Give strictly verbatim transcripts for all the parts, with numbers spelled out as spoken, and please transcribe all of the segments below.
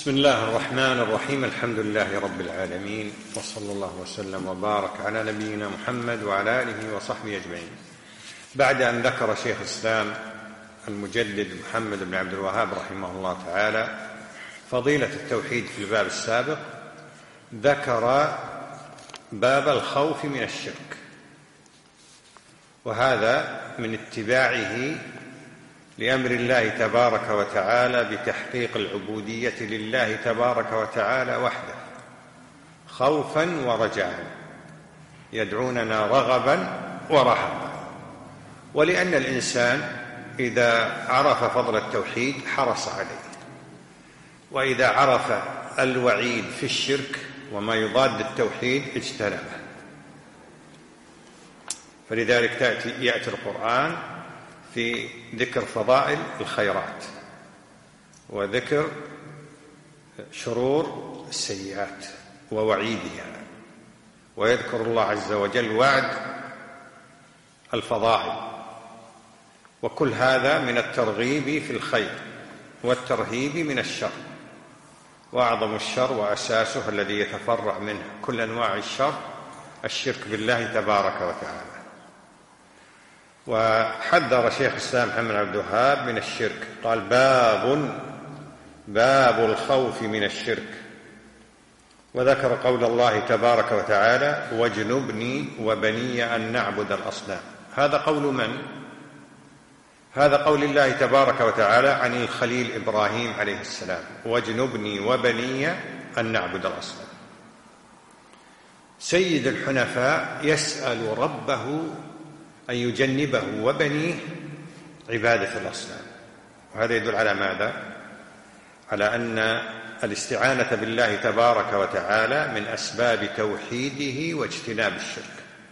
بسم الله الرحمن الرحيم. الحمد لله رب العالمين، وصلى الله وسلم وبارك على نبينا محمد وعلى آله وصحبه أجمعين. بعد أن ذكر شيخ الإسلام المجدد محمد بن عبد الوهاب رحمه الله تعالى فضيلة التوحيد في الباب السابق، ذكر باب الخوف من الشرك، وهذا من اتباعه لأمر الله تبارك وتعالى بتحقيق العبودية لله تبارك وتعالى وحده خوفا ورجاء، يدعوننا رغبا ورهبا. ولأن الإنسان إذا عرف فضل التوحيد حرص عليه، وإذا عرف الوعيد في الشرك وما يضاد التوحيد اجتنبه. فلذلك تأتي يأتي القرآن في ذكر فضائل الخيرات وذكر شرور السيئات ووعيدها، ويذكر الله عز وجل وعد الفضائل، وكل هذا من الترغيب في الخير والترهيب من الشر. وأعظم الشر وأساسه الذي يتفرع منه كل أنواع الشر الشرك بالله تبارك وتعالى. وحذر شيخ الإسلام محمد بن عبد الوهاب من الشرك، قال باب باب الخوف من الشرك، وذكر قول الله تبارك وتعالى واجنبني وبني أن نعبد الأصنام. هذا قول من؟ هذا قول الله تبارك وتعالى عن الخليل إبراهيم عليه السلام، واجنبني وبني أن نعبد الأصنام. سيد الحنفاء يسأل ربه أن يجنبه وبنيه عبادة الأصنام، وهذا يدل على ماذا؟ على أن الاستعانة بالله تبارك وتعالى من أسباب توحيده واجتناب الشرك.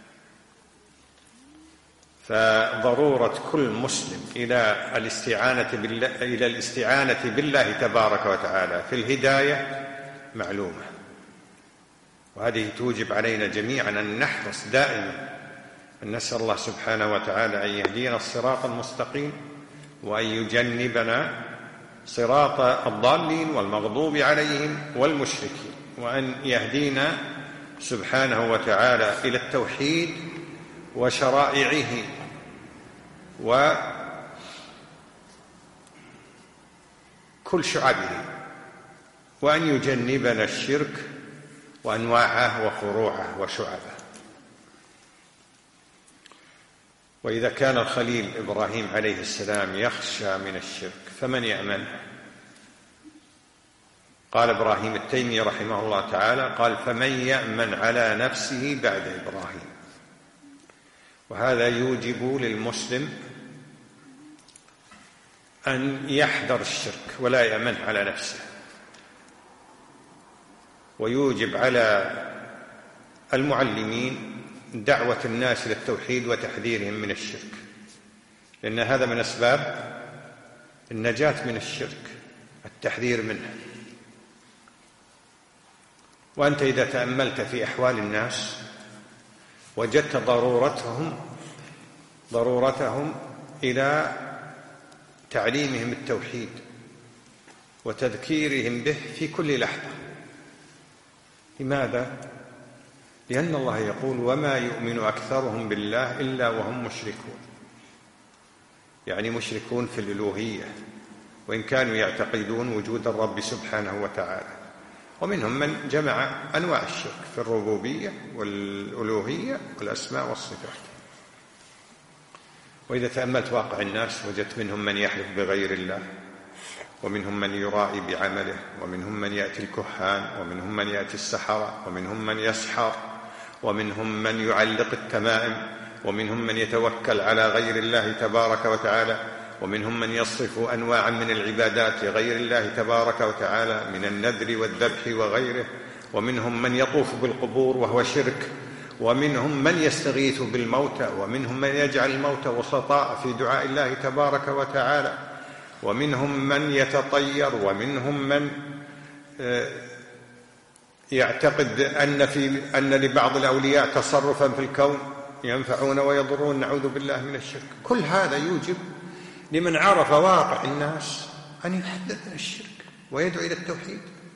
فضرورة كل مسلم إلى الاستعانة بالله, إلى الاستعانة بالله تبارك وتعالى في الهداية معلومة، وهذه توجب علينا جميعا أن نحرص دائما أن نسأل الله سبحانه وتعالى أن يهدينا الصراط المستقيم، وأن يجنبنا صراط الضالين والمغضوب عليهم والمشركين، وأن يهدينا سبحانه وتعالى إلى التوحيد وشرائعه وكل شعبه، وأن يجنبنا الشرك وأنواعه وفروعه وشعبه. وإذا كان الخليل إبراهيم عليه السلام يخشى من الشرك فمن يأمنه؟ قال إبراهيم التيمي رحمه الله تعالى قال فمن يأمن على نفسه بعد إبراهيم. وهذا يوجب للمسلم أن يحذر الشرك ولا يأمن على نفسه، ويوجب على المعلمين دعوة الناس إلى التوحيد وتحذيرهم من الشرك، لأن هذا من أسباب النجاة من الشرك، التحذير منه. وأنت إذا تأملت في أحوال الناس وجدت ضرورتهم ضرورتهم إلى تعليمهم التوحيد وتذكيرهم به في كل لحظة. لماذا؟ لأن الله يقول وما يؤمن أكثرهم بالله إلا وهم مشركون، يعني مشركون في الألوهية، وإن كانوا يعتقدون وجود الرب سبحانه وتعالى. ومنهم من جمع أنواع الشرك في الربوبية والألوهية والأسماء والصفات. وإذا تأملت واقع الناس وجدت منهم من يحلف بغير الله، ومنهم من يرائي بعمله، ومنهم من يأتي الكهان، ومنهم من يأتي السحرة، ومنهم من يسحر، ومنهم من يعلق التمائم، ومنهم من يتوكل على غير الله تبارك وتعالى، ومنهم من يصرف أنواعا من العبادات لغير الله تبارك وتعالى من النذر والذبح وغيره، ومنهم من يطوف بالقبور وهو شرك، ومنهم من يستغيث بالموتى، ومنهم من يجعل الموتى وسطاء في دعاء الله تبارك وتعالى، ومنهم من يتطير، ومنهم من يعتقد أن, في أن لبعض الأولياء تصرفا في الكون ينفعون ويضرون، نعوذ بالله من الشرك. كل هذا يوجب لمن عرف واقع الناس أن يحذر من الشرك ويدعو إلى التوحيد.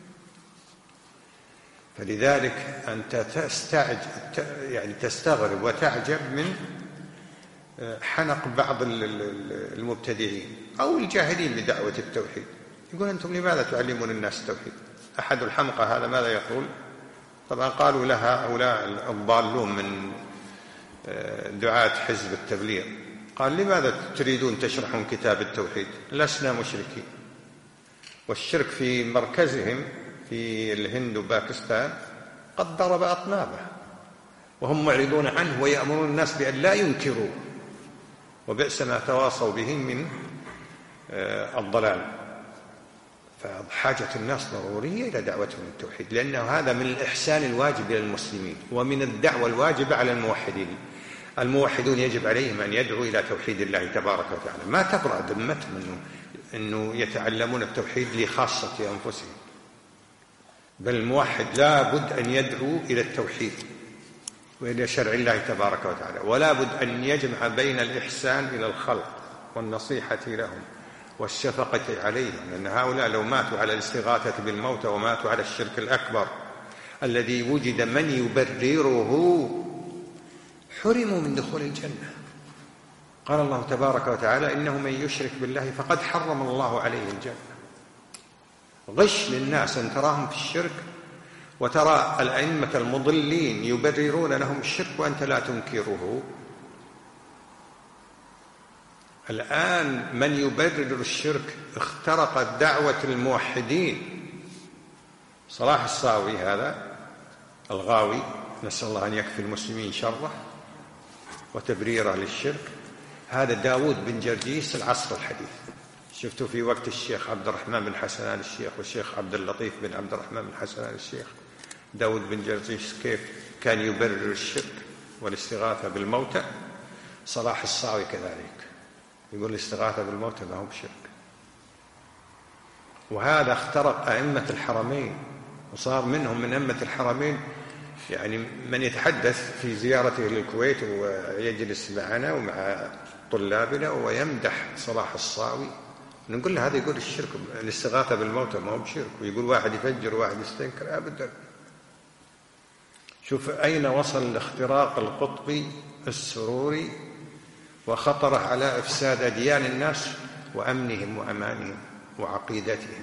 فلذلك أنت تستعج يعني تستغرب وتعجب من حنق بعض المبتدعين أو الجاهلين بدعوة التوحيد. يقول أنتم لماذا تعلمون الناس التوحيد؟ أحد الحمقى هذا ماذا يقول؟ طبعا قالوا لها هؤلاء الضالون من دعاة حزب التبليغ، قال لماذا تريدون تشرحون كتاب التوحيد؟ لسنا مشركين. والشرك في مركزهم في الهند وباكستان قد ضرب أطنابه، وهم معرضون عنه ويأمرون الناس بأن لا ينكروا، وبئس ما تواصوا به من الضلال. فحاجة الناس ضرورية إلى دعوتهم التوحيد، لأنه هذا من الإحسان الواجب إلى المسلمين ومن الدعوة الواجبة على الموحدين. الموحدون يجب عليهم أن يدعوا إلى توحيد الله تبارك وتعالى، ما تبرأ ذمتهم أنه, إنه يتعلمون التوحيد لخاصة أنفسهم، بل الموحد لا بد أن يدعو إلى التوحيد وإلى شرع الله تبارك وتعالى، ولا بد أن يجمع بين الإحسان إلى الخلق والنصيحة لهم والشفقة عليهم، لأن هؤلاء لو ماتوا على الاستغاثة بالموتى وماتوا على الشرك الأكبر الذي وجد من يبرره حرموا من دخول الجنة. قال الله تبارك وتعالى إنه من يشرك بالله فقد حرم الله عليه الجنة. غش للناس أن تراهم في الشرك وترى الأئمة المضلين يبررون لهم الشرك وأنت لا تنكره. الآن من يبرر الشرك اخترقت دعوة الموحدين. صلاح الصاوي هذا الغاوي، نسأل الله أن يكفي المسلمين شره وتبريره للشرك، هذا داود بن جرجيس العصر الحديث. شفتوا في وقت الشيخ عبد الرحمن بن حسن آل الشيخ والشيخ عبد اللطيف بن عبد الرحمن بن حسن آل الشيخ، داود بن جرجيس كيف كان يبرر الشرك والاستغاثة بالموتى. صلاح الصاوي كذلك يقول الاستغاثة بالموتى ما هو بشرك. وهذا اخترق أئمة الحرمين، وصار منهم من أئمة الحرمين يعني من يتحدث في زيارته للكويت ويجلس معنا ومع طلابنا ويمدح صلاح الصاوي. نقول له هذا يقول الشرك الاستغاثة بالموتى ما هو بشرك، ويقول واحد يفجر وواحد يستنكر أبدا. شوف أين وصل الاختراق القطبي السروري وخطره على إفساد أديان الناس وأمنهم وأمانهم وعقيدتهم.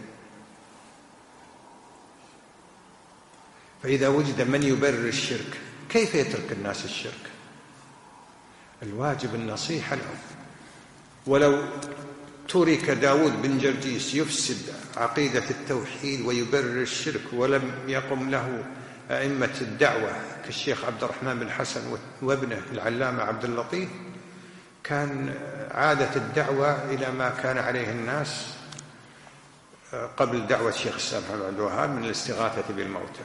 فإذا وجد من يبرر الشرك كيف يترك الناس الشرك؟ الواجب النصيحة لهم. ولو ترك داود بن جرجيس يفسد عقيدة التوحيد ويبرر الشرك ولم يقم له أئمة الدعوة كالشيخ عبد الرحمن بن حسن وابنه العلامة عبد اللطيف، كان عادة الدعوة إلى ما كان عليه الناس قبل دعوة الشيخ الإسلام محمد عبد الوهاب من الاستغاثة بالموتى.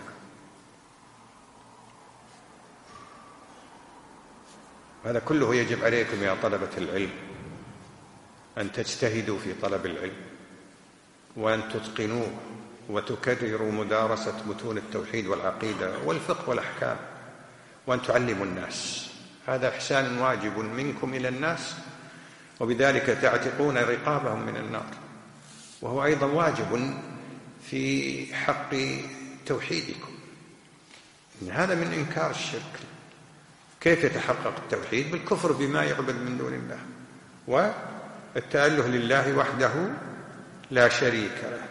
هذا كله يجب عليكم يا طلبة العلم أن تجتهدوا في طلب العلم وأن تتقنوه وتكرروا مدارسة متون التوحيد والعقيدة والفقه والأحكام، وأن تعلموا الناس. هذا إحسان واجب منكم إلى الناس، وبذلك تعتقون رقابهم من النار، وهو أيضا واجب في حق توحيدكم. إن هذا من إنكار الشرك. كيف يتحقق التوحيد؟ بالكفر بما يعبد من دون الله والتأله لله وحده لا شريك له.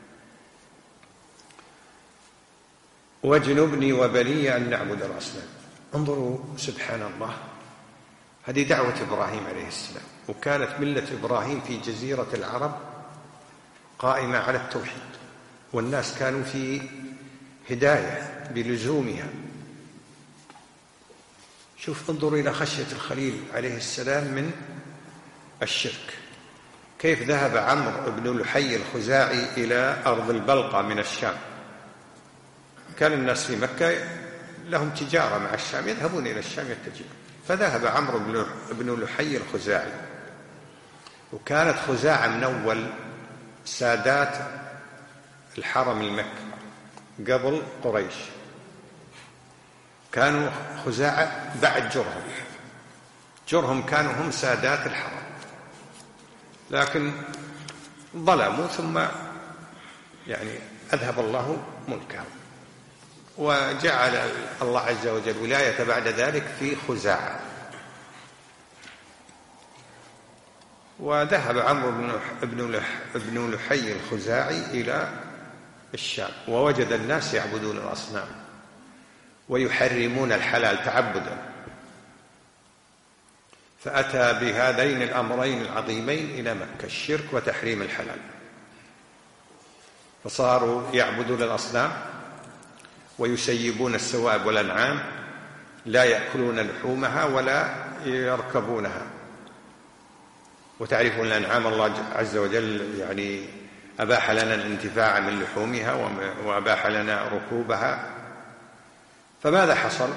واجنبني وبني أن نعبد الأصنام. انظروا سبحان الله، هذه دعوة إبراهيم عليه السلام، وكانت ملة إبراهيم في جزيرة العرب قائمة على التوحيد، والناس كانوا في هداية بلزومها. شوف انظروا إلى خشية الخليل عليه السلام من الشرك. كيف ذهب عمرو بن لحي الخزاعي إلى أرض البلقى من الشام. كان الناس في مكة لهم تجارة مع الشام، يذهبون إلى الشام يتجرون، فذهب عمرو بن لحي الخزاعي، وكانت خزاعة من أول سادات الحرم المكي قبل قريش. كانوا خزاعة بعد جرهم، جرهم كانوا هم سادات الحرم، لكن ظلموا ثم يعني أذهب الله ملكهم. وجعل الله عز وجل ولاية بعد ذلك في خزاعة. وذهب عمرو بن لحي الخزاعي إلى الشام ووجد الناس يعبدون الأصنام ويحرمون الحلال تعبدا، فأتى بهذين الأمرين العظيمين إلى مكة: الشرك وتحريم الحلال. فصاروا يعبدون الأصنام ويسيبون السوائب والأنعام، لا يأكلون لحومها ولا يركبونها. وتعرفون الأنعام الله عز وجل يعني أباح لنا الانتفاع من لحومها وأباح لنا ركوبها. فماذا حصل؟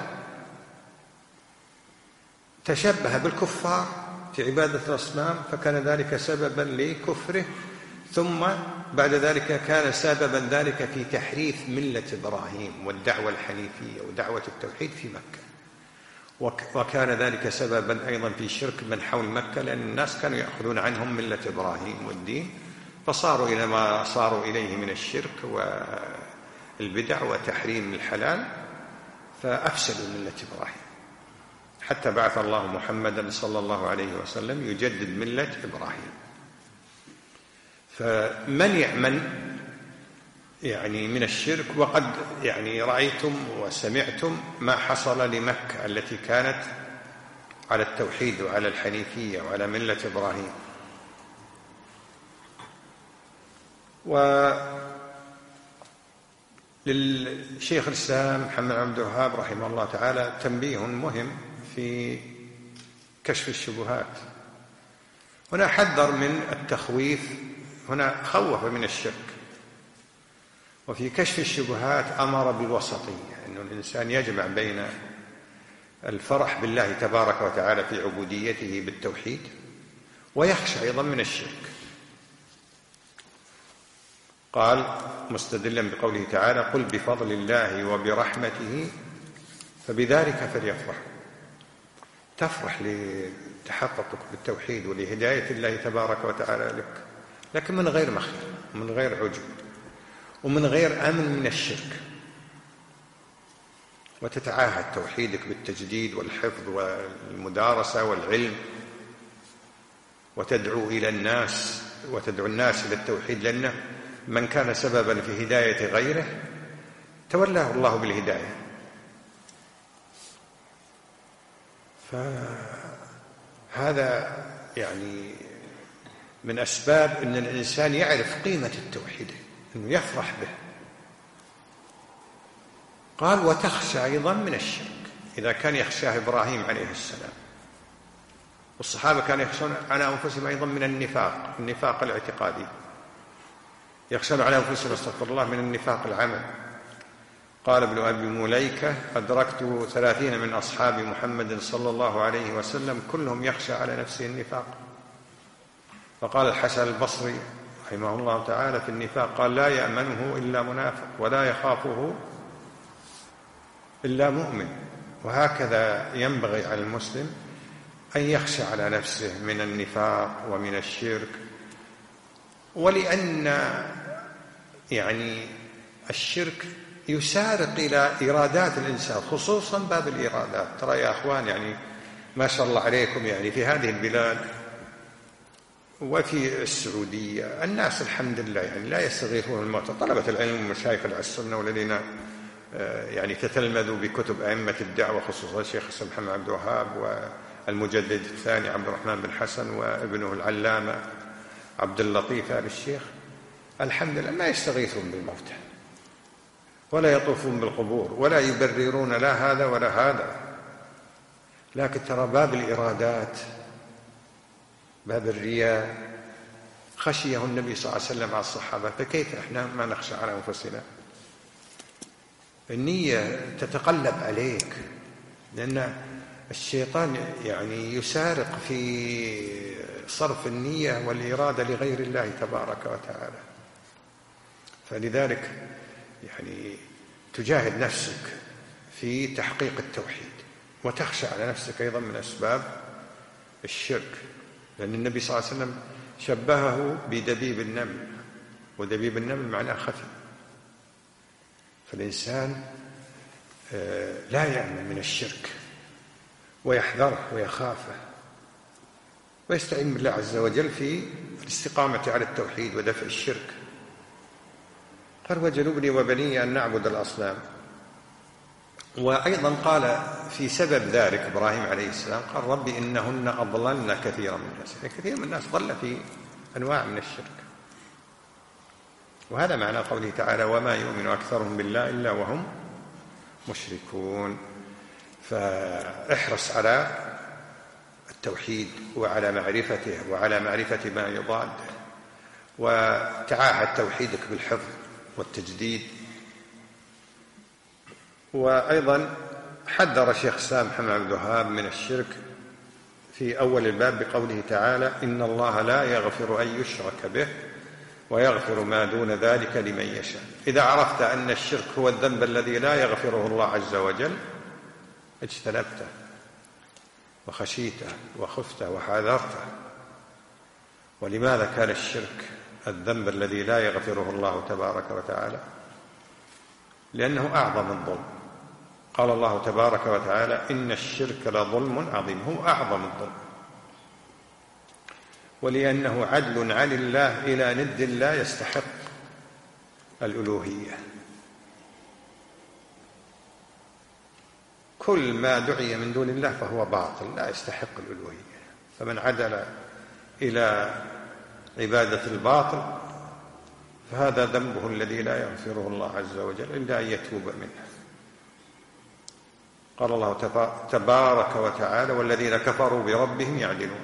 تشبه بالكفار في عبادة الأصنام، فكان ذلك سببا لكفره، ثم بعد ذلك كان سببا ذلك في تحريف ملة إبراهيم والدعوة الحنيفية ودعوة التوحيد في مكة، وكان ذلك سببا أيضا في شرك من حول مكة، لأن الناس كانوا يأخذون عنهم ملة إبراهيم والدين، فصاروا إلى ما صاروا إليه من الشرك والبدع وتحريم الحلال، فأفسدوا ملة إبراهيم، حتى بعث الله محمدا صلى الله عليه وسلم يجدد ملة إبراهيم. فمن يأمن يعني من الشرك؟ وقد يعني رأيتم وسمعتم ما حصل لمكة التي كانت على التوحيد وعلى الحنيفية وعلى ملة إبراهيم. وللشيخ الإسلام محمد عبد الوهاب رحمه الله تعالى تنبيه مهم في كشف الشبهات. هنا حذر من التخويف، هنا خوف من الشرك. وفي كشف الشبهات أمر بالوسطية، أن الإنسان يجمع بين الفرح بالله تبارك وتعالى في عبوديته بالتوحيد ويخشى أيضا من الشرك. قال مستدلا بقوله تعالى: قل بفضل الله وبرحمته فبذلك فليفرحوا. تفرح لتحققك بالتوحيد ولهداية الله تبارك وتعالى لك، لكن من غير مخيل ومن غير عجب ومن غير أمن من الشرك، وتتعاهد توحيدك بالتجديد والحفظ والمدارسة والعلم، وتدعو إلى الناس وتدعو الناس إلى التوحيد، لأنه من كان سببا في هداية غيره تولاه الله بالهداية. فهذا يعني من أسباب أن الإنسان يعرف قيمة التوحيد، أنه يفرح به. قال: وتخشى أيضا من الشرك. إذا كان يخشاه إبراهيم عليه السلام، والصحابة كانوا يخشون على أنفسهم أيضا من النفاق، النفاق الاعتقادي، يخشون على أنفسهم استغفر الله من النفاق العمل. قال ابن أبي مليكة: أدركت ثلاثين من أصحاب محمد صلى الله عليه وسلم كلهم يخشى على نفسه النفاق. فقال الحسن البصري رحمه الله تعالى في النفاق، قال: لا يأمنه إلا منافق ولا يخافه إلا مؤمن. وهكذا ينبغي على المسلم أن يخشى على نفسه من النفاق ومن الشرك. ولأن يعني الشرك يسارق إلى إرادات الإنسان، خصوصا باب الإرادات. ترى يا أخوان يعني ما شاء الله عليكم، يعني في هذه البلاد وفي السعودية الناس الحمد لله يعني لا يستغيثون الموتى، طلبة العلم ومشايخ السنة والذين يعني تتلمذوا بكتب أئمة الدعوة، خصوصا الشيخ محمد عبد الوهاب والمجدد الثاني عبد الرحمن بن حسن وابنه العلامة عبد اللطيف آل الشيخ، الحمد لله ما يستغيثون بالموتى ولا يطوفون بالقبور ولا يبررون لا هذا ولا هذا. لكن ترى باب الإرادات، باب الرياء، خشيه النبي صلى الله عليه وسلم على الصحابة، فكيف احنا ما نخشى على أنفسنا؟ النية تتقلب عليك، لأن الشيطان يعني يسارق في صرف النية والإرادة لغير الله تبارك وتعالى. فلذلك يعني تجاهد نفسك في تحقيق التوحيد، وتخشى على نفسك أيضا من أسباب الشرك، لأن النبي صلى الله عليه وسلم شبهه بدبيب النمل، ودبيب النمل معناه خفي. فالإنسان لا يأمن من الشرك ويحذره ويخافه ويستعين بالله عز وجل في الاستقامة على التوحيد ودفع الشرك. قال وجنبني وبني أن نعبد الأصنام. وأيضا قال في سبب ذلك إبراهيم عليه السلام قال رب إنهن أضللن كثيرا من الناس، يعني كثير من الناس ضل في أنواع من الشرك. وهذا معنى قوله تعالى وما يؤمن أكثرهم بالله إلا وهم مشركون. فاحرص على التوحيد وعلى معرفته وعلى معرفة ما يضاده، وتعاهد توحيدك بالحفظ والتجديد. وأيضا حذر شيخ الإسلام محمد عبد الوهاب من الشرك في أول الباب بقوله تعالى إن الله لا يغفر أن يشرك به ويغفر ما دون ذلك لمن يشاء. إذا عرفت أن الشرك هو الذنب الذي لا يغفره الله عز وجل اجتنبته وخشيته وخفته وحذرته. ولماذا كان الشرك الذنب الذي لا يغفره الله تبارك وتعالى؟ لأنه أعظم الظلم. قال الله تبارك وتعالى إن الشرك لظلم عظيم، هو أعظم الظلم. ولأنه عدل عن الله إلى ند لا يستحق الألوهية. كل ما دعي من دون الله فهو باطل لا يستحق الألوهية. فمن عدل إلى عبادة الباطل فهذا ذنبه الذي لا يغفره الله عز وجل إلا أن يتوب منه. قال الله تبارك وتعالى والذين كفروا بربهم يعدلون.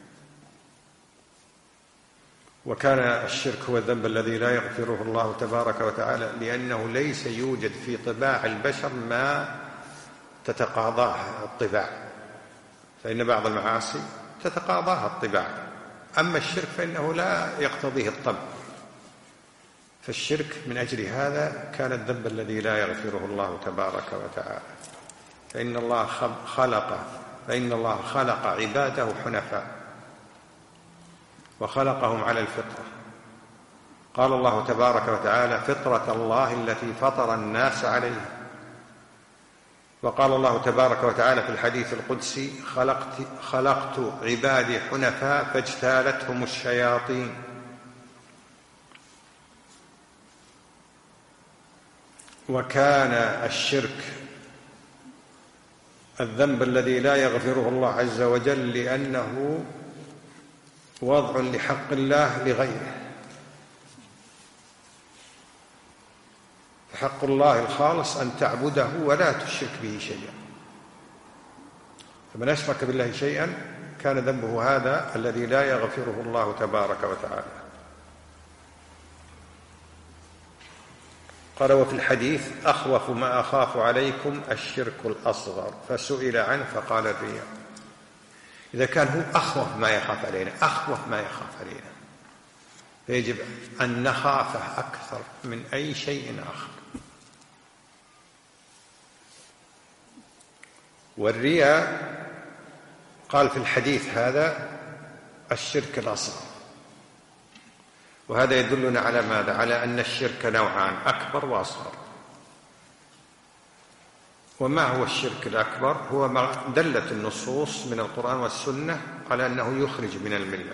وكان الشرك هو الذنب الذي لا يغفره الله تبارك وتعالى لأنه ليس يوجد في طباع البشر ما تتقاضاه الطباع، فإن بعض المعاصي تتقاضاها الطباع، أما الشرك فإنه لا يقتضيه الطبع. فالشرك من أجل هذا كان الذنب الذي لا يغفره الله تبارك وتعالى. فإن الله خلق فإن الله خلق عباده حنفاء وخلقهم على الفطرة. قال الله تبارك وتعالى فطرة الله التي فطر الناس عليها. وقال الله تبارك وتعالى في الحديث القدسي خلقت, خلقت عبادي حنفاء فاجتالتهم الشياطين. وكان الشرك الذنب الذي لا يغفره الله عز وجل لأنه وضع لحق الله لغيره. فحق الله الخالص أن تعبده ولا تشرك به شيئا. فمن أشرك بالله شيئا كان ذنبه هذا الذي لا يغفره الله تبارك وتعالى. قال وفي الحديث أخوف ما أخاف عليكم الشرك الأصغر، فسئل عنه فقال الرياء. إذا كان هو أخوف ما يخاف علينا أخوف ما يخاف علينا فيجب أن نخافه أكثر من أي شيء آخر. والرياء قال في الحديث هذا الشرك الأصغر. وهذا يدلنا على ماذا؟ على أن الشرك نوعان أكبر وأصغر. وما هو الشرك الأكبر؟ هو ما دلت النصوص من القرآن والسنة على أنه يخرج من الملة.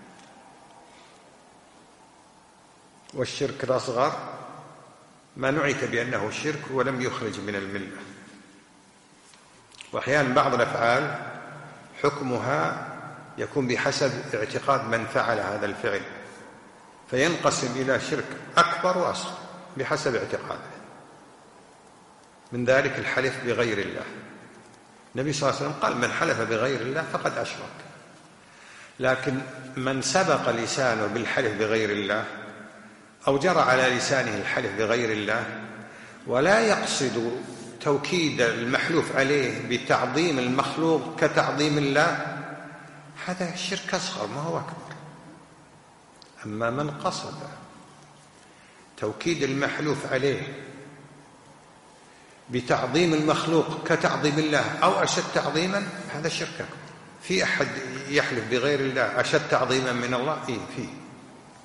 والشرك الأصغر ما نعت بأنه شرك ولم يخرج من الملة. وأحيانا بعض الأفعال حكمها يكون بحسب اعتقاد من فعل هذا الفعل، فينقسم إلى شرك أكبر وأصغر بحسب اعتقاده. من ذلك الحلف بغير الله. النبي صلى الله عليه وسلم قال من حلف بغير الله فقد أشرك. لكن من سبق لسانه بالحلف بغير الله أو جرى على لسانه الحلف بغير الله ولا يقصد توكيد المحلوف عليه بتعظيم المخلوق كتعظيم الله، هذا شرك أصغر ما هو أكبر. أما من قصد توكيد المحلوف عليه بتعظيم المخلوق كتعظيم الله أو أشد تعظيما هذا شرك أكبر. في أحد يحلف بغير الله أشد تعظيما من الله؟ إيه فيه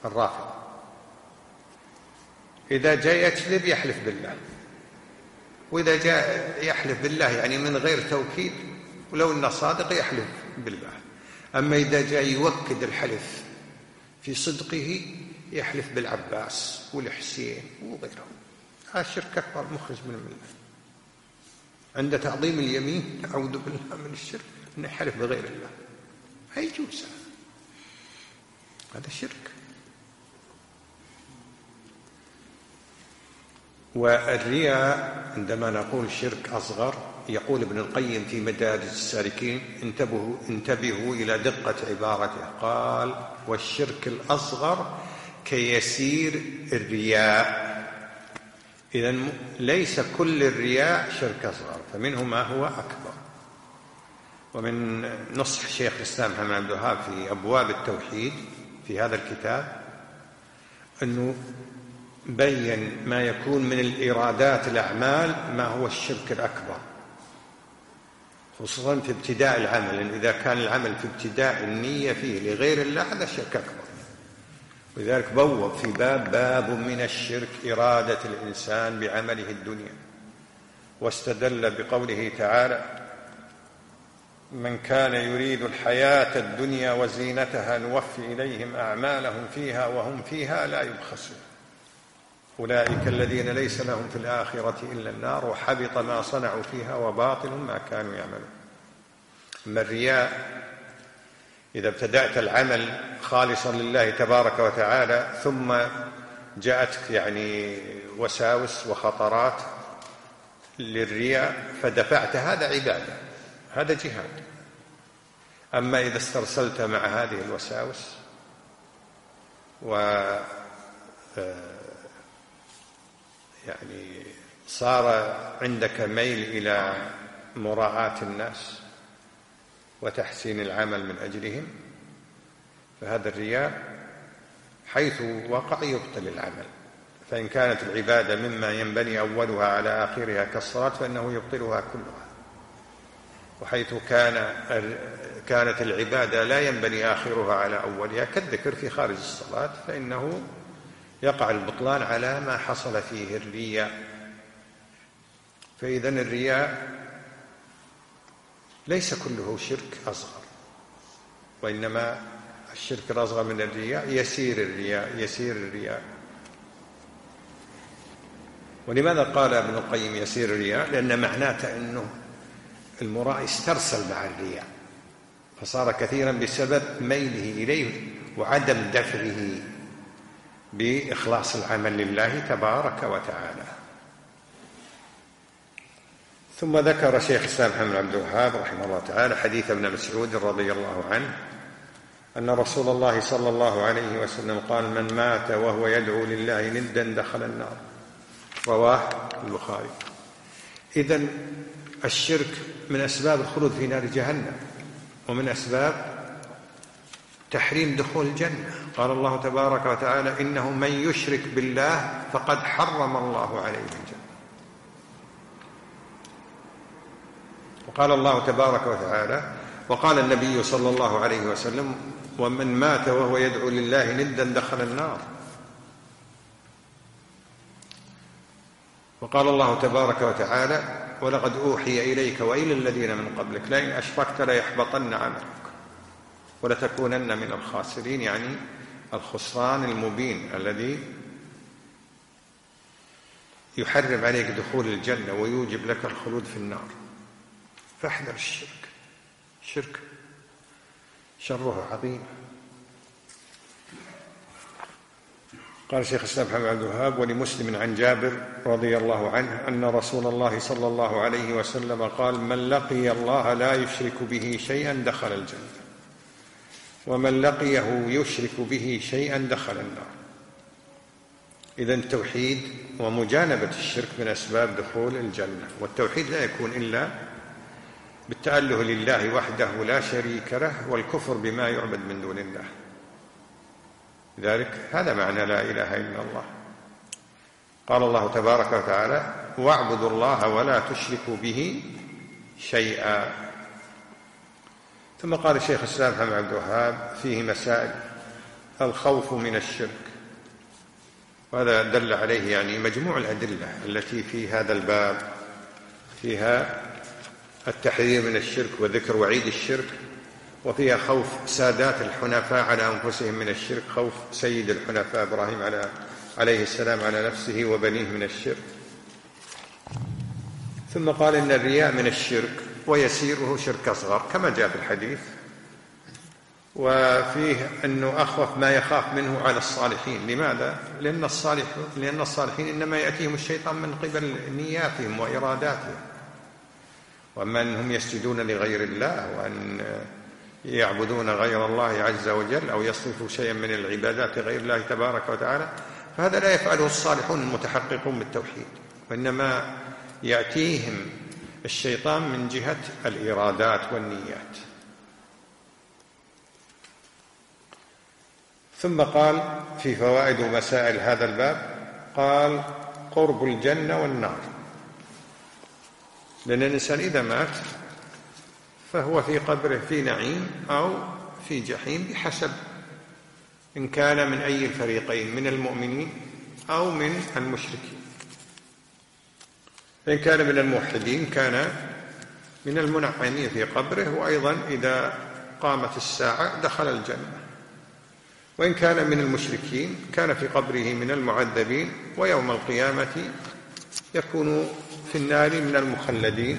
الرافض إذا جاء يكذب يحلف بالله وإذا جاء يحلف بالله يعني من غير توكيد، ولو إنه صادق يحلف بالله. أما إذا جاء يوكد الحلف في صدقه يحلف بالعباس والحسين وغيرهم، هذا شرك أكبر مخرج من الملة. عند تعظيم اليمين نعوذ بالله من الشرك أن يحلف بغير الله، ما يجوز، هذا شرك. والرياء عندما نقول شرك أصغر، يقول ابن القيم في مدارج السالكين: انتبهوا, انتبهوا إلى دقة عبارته، قال: والشرك الأصغر كيسير الرياء. إذن ليس كل الرياء شرك أصغر، فمنه ما هو أكبر. ومن نصح شيخ الإسلام محمد بن عبد الوهاب في أبواب التوحيد في هذا الكتاب أنه بين ما يكون من الإرادات الأعمال ما هو الشرك الأكبر، خصوصا في ابتداء العمل، لأن إذا كان العمل في ابتداء النية فيه لغير الله هذا شرك أكبر. ولذلك بوب في باب باب من الشرك إرادة الإنسان بعمله الدنيا، واستدل بقوله تعالى: من كان يريد الحياة الدنيا وزينتها نوفي إليهم أعمالهم فيها وهم فيها لا يبخسون أولئك الذين ليس لهم في الآخرة إلا النار وحبط ما صنعوا فيها وباطل ما كانوا يعملون. أما الرياء إذا ابتدأت العمل خالصا لله تبارك وتعالى ثم جاءتك يعني وساوس وخطرات للرياء فدفعت، هذا عبادة، هذا جهاد. أما إذا استرسلت مع هذه الوساوس و يعني صار عندك ميل إلى مراعاة الناس وتحسين العمل من أجلهم، فهذا الرياء حيث وقع يبطل العمل. فإن كانت العبادة مما ينبني أولها على آخرها كالصلاة فإنه يبطلها كلها، وحيث كان كانت العبادة لا ينبني آخرها على أولها كالذكر في خارج الصلاة فإنه يقع البطلان على ما حصل فيه الرياء. فإذن الرياء ليس كله شرك أصغر، وإنما الشرك الأصغر من الرياء يسير الرياء يسير الرياء. ولماذا قال ابن القيم يسير الرياء؟ لأن معناته أنه المرائي استرسل مع الرياء فصار كثيرا بسبب ميله إليه وعدم دفعه بإخلاص العمل لله تبارك وتعالى. ثم ذكر شيخ الإسلام محمد بن عبد الوهاب رحمه الله تعالى حديث ابن مسعود رضي الله عنه أن رسول الله صلى الله عليه وسلم قال: من مات وهو يدعو لله ندا دخل النار، رواه البخاري. إذن الشرك من أسباب الخلود في نار جهنم، ومن أسباب تحريم دخول الجنة. قال الله تبارك وتعالى: إنه من يشرك بالله فقد حرم الله عليه الجنة. وقال الله تبارك وتعالى: وقال النبي صلى الله عليه وسلم: ومن مات وهو يدعو لله ندا دخل النار. وقال الله تبارك وتعالى: ولقد أوحي إليك وإلى الذين من قبلك لئن أشركت ليحبطن عملك ولتكونن من الخاسرين، يعني الخسران المبين الذي يحرم عليك دخول الجنة ويوجب لك الخلود في النار. فاحذر الشرك، الشرك شره عظيم. قال شيخ الإسلام محمد بن عبد الوهاب: ولمسلم عن جابر رضي الله عنه أن رسول الله صلى الله عليه وسلم قال: من لقي الله لا يشرك به شيئا دخل الجنة، ومن لقيه يشرك به شيئا دخل النار. إذن التوحيد ومجانبة الشرك من أسباب دخول الجنة، والتوحيد لا يكون إلا بالتأله لله وحده لا شريك له والكفر بما يعبد من دون الله. لذلك هذا معنى لا إله إلا الله. قال الله تبارك وتعالى: واعبدوا الله ولا تشركوا به شيئا. ثم قال الشيخ الإسلام محمد بن عبد الوهاب فيه مسائل: الخوف من الشرك، وهذا دل عليه يعني مجموع الأدلة التي في هذا الباب فيها التحذير من الشرك وذكر وعيد الشرك، وفيها خوف سادات الحنفاء على أنفسهم من الشرك، خوف سيد الحنفاء إبراهيم على عليه السلام على نفسه وبنيه من الشرك. ثم قال إن الرياء من الشرك ويسيره شرك أصغر كما جاء في الحديث، وفيه أنه أخوف ما يخاف منه على الصالحين. لماذا؟ لأن الصالحين, لأن الصالحين إنما يأتيهم الشيطان من قبل نياتهم وإراداتهم، وأما أنهم يسجدون لغير الله وأن يعبدون غير الله عز وجل أو يصرفوا شيئا من العبادات غير الله تبارك وتعالى، فهذا لا يفعله الصالحون المتحققون بالتوحيد، وإنما يأتيهم الشيطان من جهة الإرادات والنيات. ثم قال في فوائد ومسائل هذا الباب، قال قرب الجنة والنار، لأن الإنسان إذا مات فهو في قبره في نعيم أو في جحيم بحسب إن كان من أي الفريقين، من المؤمنين أو من المشركين. فإن كان من الموحدين كان من المنعمين في قبره، وأيضا إذا قامت الساعة دخل الجنة. وإن كان من المشركين كان في قبره من المعذبين، ويوم القيامة يكون في النار من المخلدين.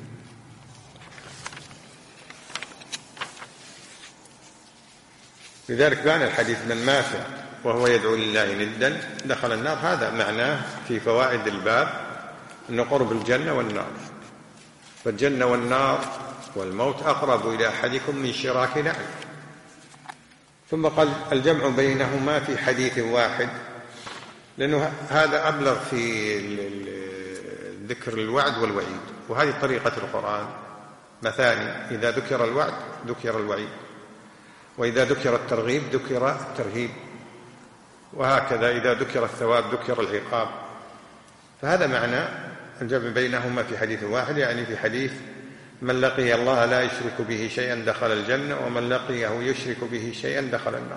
لذلك معنى الحديث من مات وهو يدعو لله ندا دخل النار، هذا معناه في فوائد الباب أن قرب الجنة والنار، فالجنة والنار والموت أقرب إلى أحدكم من شراك نعل. ثم قال الجمع بينهما في حديث واحد، لأنه هذا أبلغ في ذكر الوعد والوعيد، وهذه طريقة القرآن مثاني، إذا ذكر الوعد ذكر الوعيد، وإذا ذكر الترغيب ذكر الترهيب، وهكذا إذا ذكر الثواب ذكر العقاب. فهذا معنى الجمع بينهما في حديث واحد، يعني في حديث من لقي الله لا يشرك به شيئا دخل الجنة، ومن لقيه يشرك به شيئا دخل النار.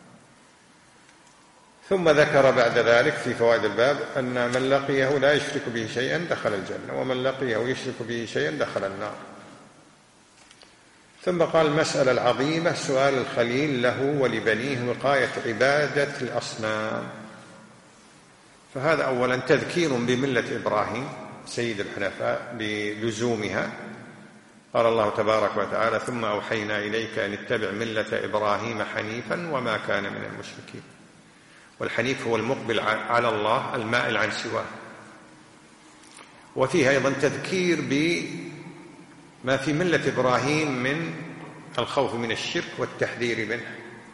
ثم ذكر بعد ذلك في فوائد الباب أن من لقيه لا يشرك به شيئا دخل الجنة، ومن لقيه يشرك به شيئا دخل النار. ثم قال المسألة العظيمة سؤال الخليل له ولبنيه وقاية عبادة الأصنام. فهذا أولا تذكير بملة إبراهيم سيد الحنفاء بلزومها. قال الله تبارك وتعالى ثم أوحينا إليك أن اتبع ملة إبراهيم حنيفا وما كان من المشركين. والحنيف هو المقبل على الله المائل عن سواه. وفيها أيضا تذكير بما في ملة إبراهيم من الخوف من الشرك والتحذير منه،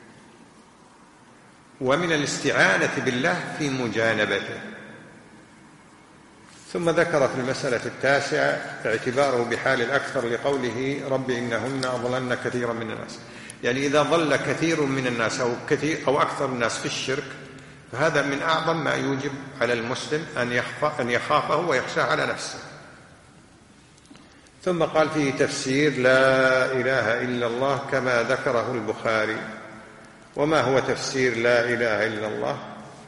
ومن الاستعانة بالله في مجانبته. ثم ذكر في المسألة التاسعة اعتباره بحال الأكثر لقوله رب إنهن أضللن كثيرا من الناس، يعني إذا ضل كثير من الناس أو, كثير أو أكثر الناس في الشرك، فهذا من أعظم ما يوجب على المسلم أن, أن يخافه ويخشى على نفسه. ثم قال فيه تفسير لا إله إلا الله كما ذكره البخاري. وما هو تفسير لا إله إلا الله؟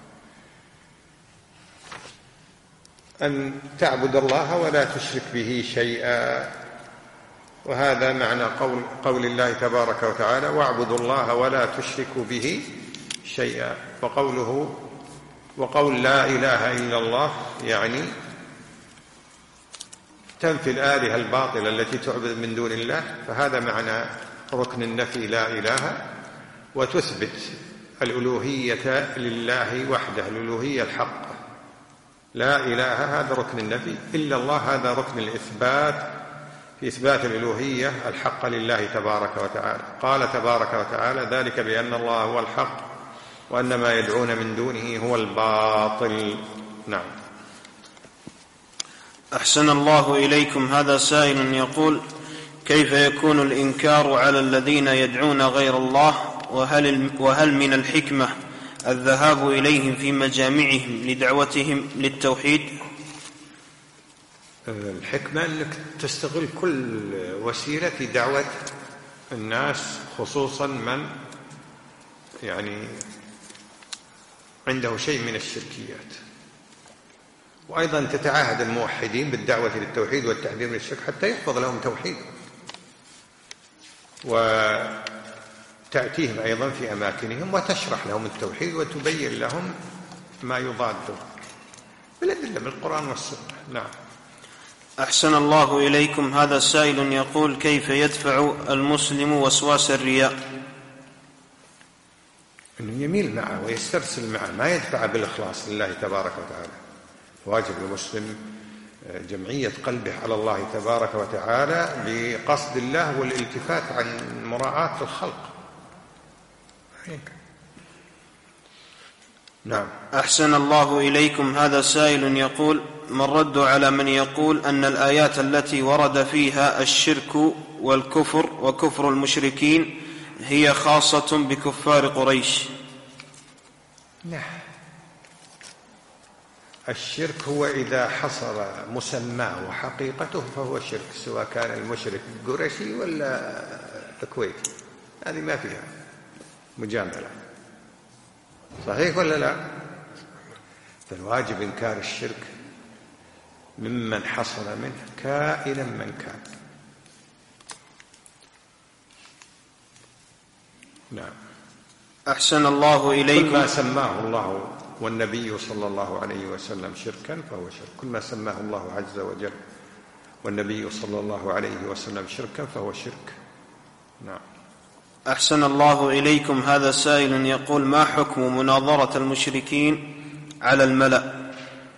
أن تعبد الله ولا تشرك به شيئا، وهذا معنى قول, قول الله تبارك وتعالى واعبدوا الله ولا تشركوا به شيئا. وقوله وقول لا إله إلا الله يعني تنفي الآلهة الباطلة التي تعبد من دون الله، فهذا معنى ركن النفي لا إله، وتثبت الألوهية لله وحده، الألوهية الحق. لا إله هذا ركن النفي، إلا الله هذا ركن الإثبات، في إثبات الألوهية الحق لله تبارك وتعالى. قال تبارك وتعالى ذلك بأن الله هو الحق وأن ما يدعون من دونه هو الباطل. نعم. أحسن الله إليكم. هذا سائل يقول كيف يكون الإنكار على الذين يدعون غير الله، وهل, وهل من الحكمة الذهاب إليهم في مجامعهم لدعوتهم للتوحيد؟ الحكمة أنك تستغل كل وسيلة في دعوة الناس، خصوصا من يعني عنده شيء من الشركيات. وأيضا تتعاهد الموحدين بالدعوة للتوحيد والتحذير من الشرك حتى يحفظ لهم توحيد، وتأتيهم أيضا في أماكنهم وتشرح لهم التوحيد وتبين لهم ما يضاده بالأدلة بالقرآن والسنة. نعم. أحسن الله إليكم. هذا سائل يقول: كيف يدفع المسلم وسواس الرياء؟ أنه يميل معه ويسترسل معه، ما يدفع بالإخلاص لله تبارك وتعالى. واجب المسلم جمعية قلبه على الله تبارك وتعالى بقصد الله والالتفات عن مراعاة الخلق. نعم. أحسن الله إليكم. هذا سائل يقول: ما الرد على من يقول أن الآيات التي ورد فيها الشرك والكفر وكفر المشركين هي خاصة بكفار قريش؟ نعم. الشرك هو إذا حصل مسماه وحقيقته فهو شرك، سواء كان المشرك قرشي ولا كويتي، هذه ما فيها مجاملة. صحيح ولا لا؟ فالواجب إنكار الشرك ممن حصل منه كائنا من كان. نعم. أحسن الله إليكم. كل ما سماه الله والنبي صلى الله عليه وسلم شركا فهو شرك، كل ما سماه الله عز وجل والنبي صلى الله عليه وسلم شركا فهو شرك. نعم. أحسن الله إليكم. هذا سائل يقول: ما حكم مناظرة المشركين على الملأ؟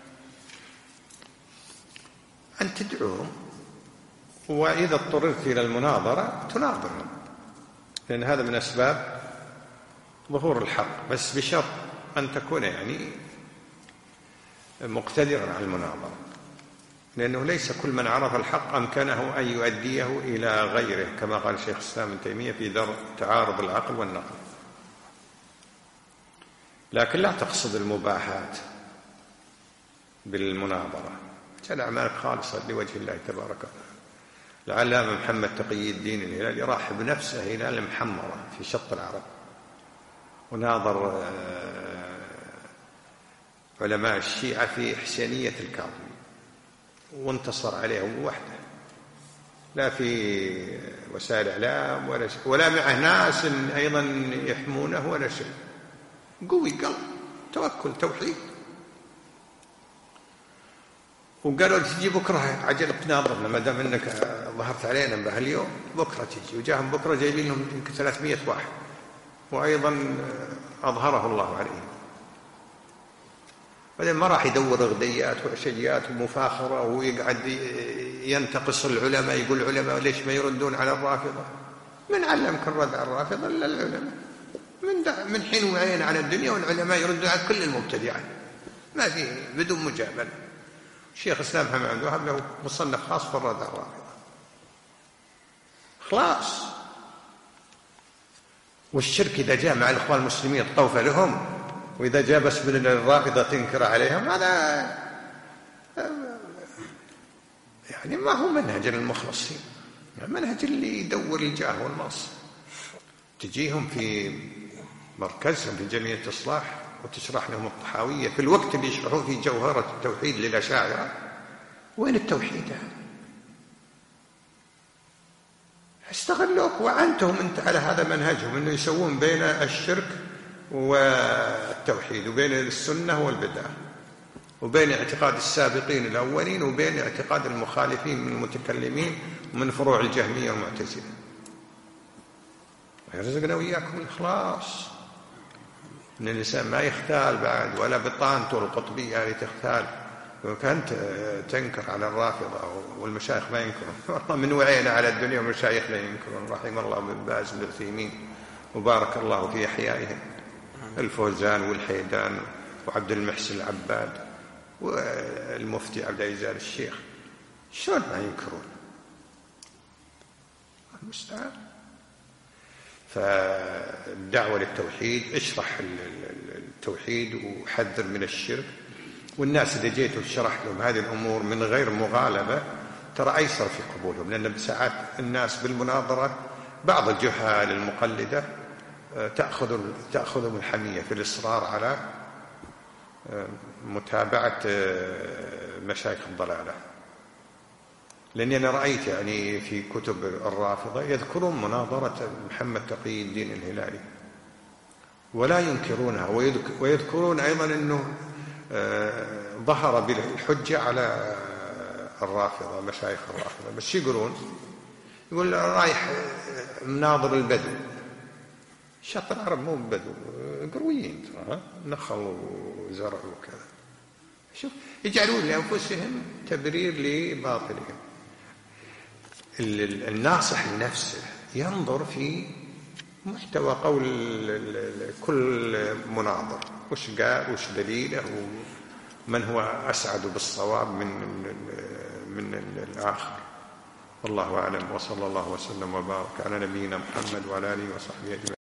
أن تدعوهم، وإذا اضطررت إلى المناظرة تناظرهم، لأن هذا من أسباب ظهور الحق، بس بشرط أن تكون يعني مقتدرا على المناظرة، لأنه ليس كل من عرف الحق أمكنه أن يؤديه إلى غيره، كما قال شيخ الإسلام ابن تيمية في درء تعارض العقل والنقل. لكن لا تقصد المباحات بالمناظرة، كان أعمالك خالصة لوجه الله تبارك وتعالى. العلامة محمد تقي الدين الهلالي راح بنفسه إلى المحمرة في شط العرب وناظر علماء الشيعة في حسينية الكاظمي وانتصر عليهم وحده، لا في وسائل إعلام ولا شيء، ولا معه ناس أيضا يحمونه ولا شيء. قوي قلب، توكل، توحيد. وقالوا تجي بكرة عجل بتناظرنا ما دام انك ظهرت علينا بهاليوم، بكرة تجي. وجاهم بكرة جايبين لهم يمكن ثلاثمائة واحد، وأيضا أظهره الله عليهم. بعدين ما راح يدور غديات وعشيات ومفاخرة ويقعد ينتقص العلماء، يقول العلماء ليش ما يردون على الرافضة؟ من علمك الرد على الرافضة إلا العلماء؟ من من حين وعين على الدنيا والعلماء يردون على كل المبتدعين، ما فيه بدون مجاملة. الشيخ الإسلام محمد عبد الوهاب له مصنف خاص في الرد على الرافضة، خلاص. والشرك إذا جاء مع الإخوان المسلمين طوف لهم، وإذا جاء بس من الرافضة تنكر عليهم، هذا يعني ما هو منهج المخلصين، منهج اللي يدور الجاه والنص. تجيهم في مركزهم في جمعية إصلاح وتشرح لهم الطحاوية في الوقت اللي يشرحون فيه جوهرة التوحيد للأشاعرة. وين التوحيد هذا؟ استغلوك وعنتهم انت على هذا منهجهم، انه يسوون بين الشرك والتوحيد، وبين السنة والبدعة، وبين اعتقاد السابقين الأولين وبين اعتقاد المخالفين من المتكلمين ومن فروع الجهمية والمعتزلة. ويرزقنا وإياكم الإخلاص، إن الإنسان ما يختال بعد، ولا بطانته القطبية اللي تختال. وكانت تنكر على الرافضة والمشايخ ما ينكرون، والله من وعينا على الدنيا والمشايخ لا ينكرون، رحم الله ابن باز بن عثيمين وبارك الله في أحيائهم، الفوزان والحيدان وعبد المحسن العباد والمفتي عبد العزيز آل الشيخ، شلون ما ينكرون؟ المستعان. فالدعوة للتوحيد، اشرح التوحيد وحذر من الشرك. والناس إذا جيت وشرح لهم هذه الأمور من غير مغالبة ترى أيسر في قبولهم، لأن ساعات الناس بالمناظرة بعض الجهال المقلدة تأخذ تأخذهم الحمية في الإصرار على متابعة مشايخ الضلالة، لأني أنا رأيت يعني في كتب الرافضة يذكرون مناظرة محمد تقي الدين الهلالي ولا ينكرونها، ويذكرون أيضا أنه ظهر بالحجة على الرافضة مشايخ الرافضة. بس يقولون يقول رايح مناظر البدو، شط العرب مو بدو، قرويين ترى، نخل وزرع وكذا. شوف يجعلون لأنفسهم تبرير لباطلهم. الناصح لنفسه ينظر في محتوى قول كل مناظر، وش قال وش دليله ومن هو أسعد بالصواب من من الآخر. والله أعلم، وصلى الله وسلم وبارك على نبينا محمد وعلى آله وصحبه أجمعين.